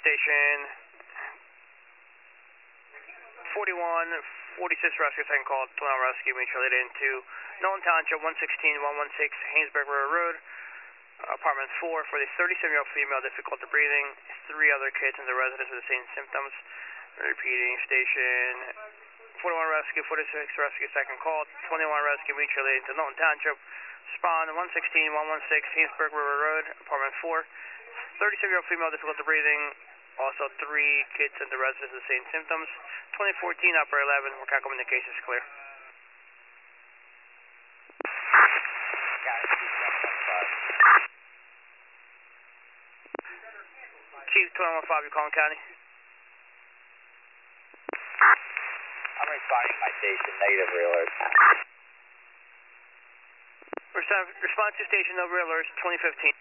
station. 4146 rescue, second call, 21 rescue, mutual aid into Knowlton Township, 116-116 Haynesburg River Road, apartment 4, for the 37-year-old female, difficult breathing, 3 other kids in the residence with the same symptoms. Repeating, station 41 rescue, 46 rescue, second call, 21 rescue, mutual aid into Knowlton Township, spawn 116-116 Haynesburg River Road, apartment 4, 37-year-old female, difficult breathing, also 3 kids in the residence with the same symptoms. 2014 upper 11, workout communication is clear. Chief 2115, you calling county? I'm responding to my station, negative real alert. Response to station, no real alerts, 2015.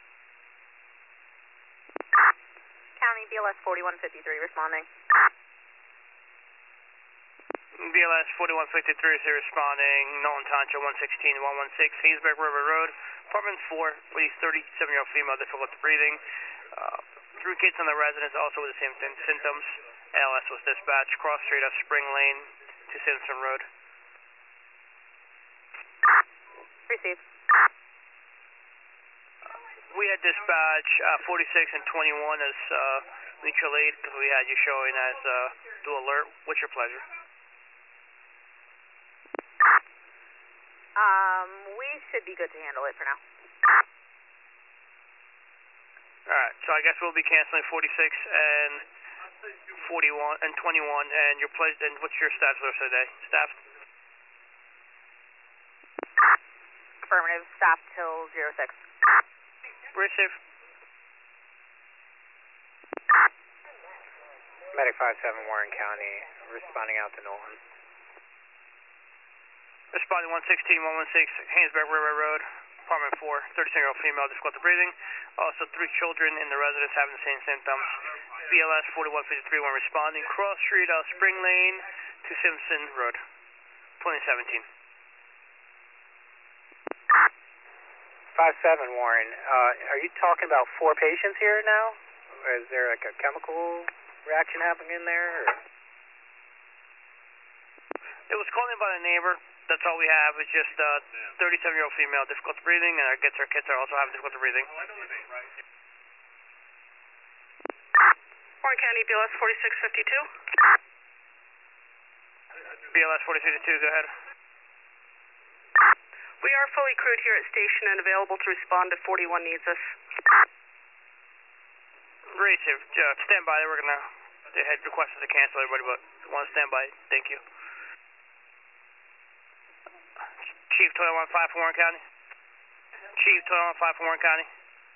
County BLS 4153 responding. BLS 4153 is responding, Knowlton Township, 116-116 Haynesburg River Road, apartment 4, with a 37-year-old female, difficult breathing. 3 kids in the residence also with the same symptoms. ALS was dispatched, cross street of Spring Lane to Simpson Road. Received. We had dispatch 46 and 21 as mutual aid because we had you showing as dual alert. What's your pleasure? We should be good to handle it for now. Alright, so I guess we'll be canceling 46 and 41 and 21, and your pleasure. And what's your status for today? Staff? Affirmative. Staff till 06. Receive. Medic 57 Warren County, responding out to Knowlton. Responding 116-116 Haynesburg River Road, apartment 4, 37-year-old female, difficult breathing. Also 3 children in the residence having the same symptoms. BLS 4153 when responding. Cross street of Spring Lane to Simpson Road, 2017. 57 Warren, are you talking about 4 patients here now? Or is there like a chemical reaction happening in there? Or? It was called in by a neighbor. That's all we have. It's just 37-year-old female, difficult breathing, and our kids are also having difficult breathing. Warren County BLS 4652. BLS 4052, go ahead. We are fully crewed here at station and available to respond if 41 needs us. Receive. Stand by. We're gonna. They had requested to cancel everybody, but want to stand by. Thank you. Chief 2115 from Warren County. Chief 2115 from Warren County.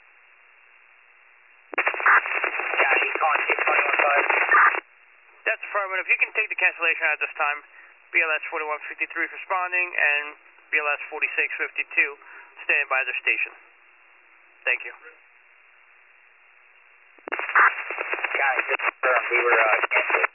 County, calling Chief 2115. That's affirmative. You can take the cancellation at this time. BLS 4153 responding and BLS 4652 standing by their station. Thank you. County, just confirmed we were canceled.